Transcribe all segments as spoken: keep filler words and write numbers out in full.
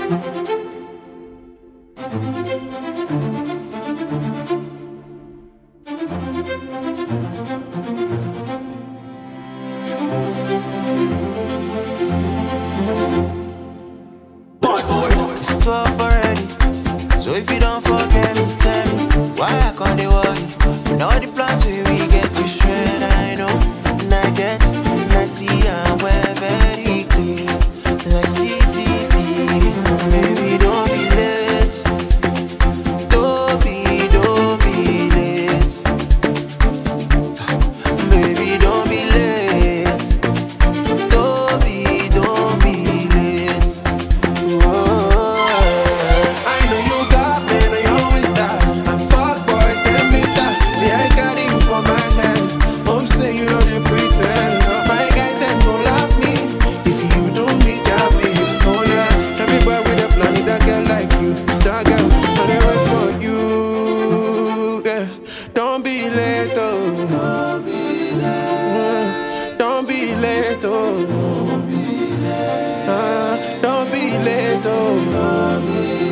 It's twelve already, so if you don't forget me, tell me why I can't dey worry. And all the plans where we get to shred, I know, and I get it, and I see I'm well very clear, like C C T V. Baby, don't be late, don't be, don't be late. Baby, don't be late, don't be, don't be late. Whoa. I know you got me, and you always die. And fuck boys, them me that. See, I got you for my head. Home say you know they pretend. My guys them gon' laugh me if you do me job is. Oh yeah, everybody with a plan, need a girl like you. Star girl, and they wait for you. Yeah, don't be late, oh. Don't be late. Don't be late, oh. Don't be late. Uh, don't be late, oh.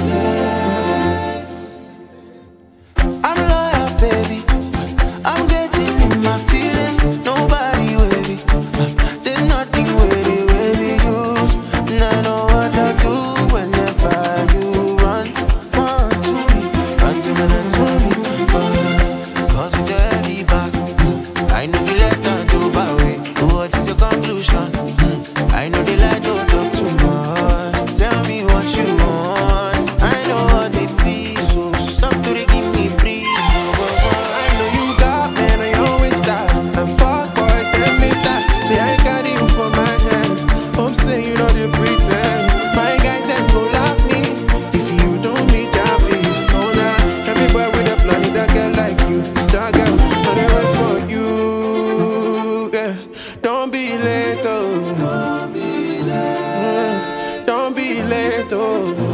I'm loyal, baby. I'm getting in my feelings. Nobody with me. There's nothing with it, where we use. And I know what I do whenever you run. Run to me, run to me, run to me. Uh, Cause with your heavy back, mm, I know you let down do by way. What is your conclusion? Mm, I know they lie, don't talk too much. Tell me what you want. I know what it is, so stop to dey give me breathe. I know you got me, and you always die. And fuck boys, them me that. See, I got you for my head. Home say you know they pretend. My guys them go laugh me if you do me job is. Oh nah, everybody with a plan, need a girl like you. Star girl, and they wait for you. Yeah, don't be late, oh. Don't be late. Mm, don't be late, oh.